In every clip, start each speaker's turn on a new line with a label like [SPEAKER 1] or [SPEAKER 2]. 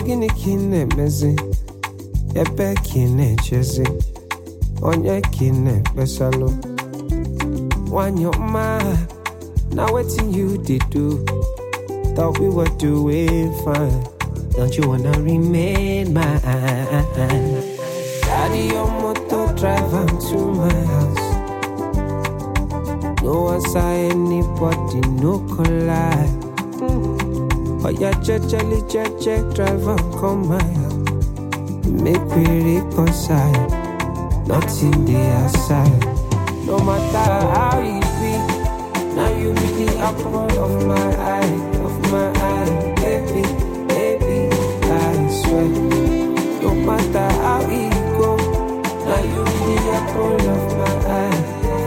[SPEAKER 1] Ogini kine mezi, ebe kine chezi, onye kine besalo. Wanyoma, now waiting you did do. Thought we were doing fine. Don't you wanna remain mine? Daddy, your motor drive am to my house. No one saw anybody, no collide. Oh yeah, check, drive am come my house. Make we reconcile, nothing dey outside. No matter how it be, now you be the apple of my eye, baby, I swear. No matter how it go, now you be the apple of my eye,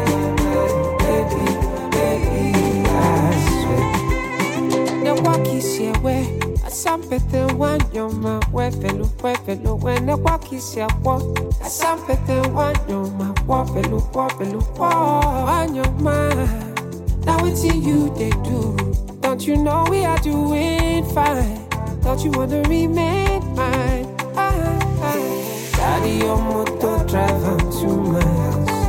[SPEAKER 1] baby, I swear. The walk is your way, I sampete one your man, where fellow, when the walk is your walk, I sampete one your man, fellow, on your mind. Now it's you they do. Don't you know we are doing fine? Don't you wanna remain mine? Daddy, your motor drive am to my house.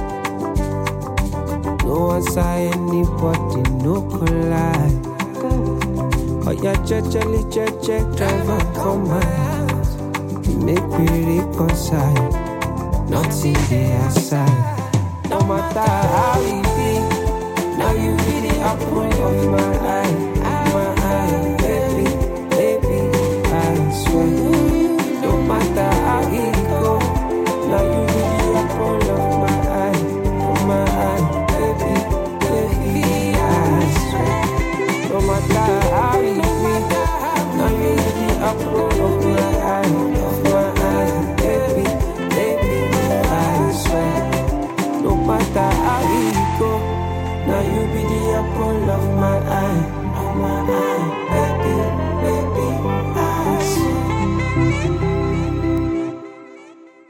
[SPEAKER 1] No one saw anybody, no collide. Oh yeah, check, drive am come my house. Make we reconcile, nothing dey outside. No matter how it be, now you be the apple of my eye, baby, I swear. No matter how it go, now you be the apple of my eye, baby, I swear. No matter how it be, now you be the apple of my eye, baby, I swear. No matter how it go, now you be the apple of my eye,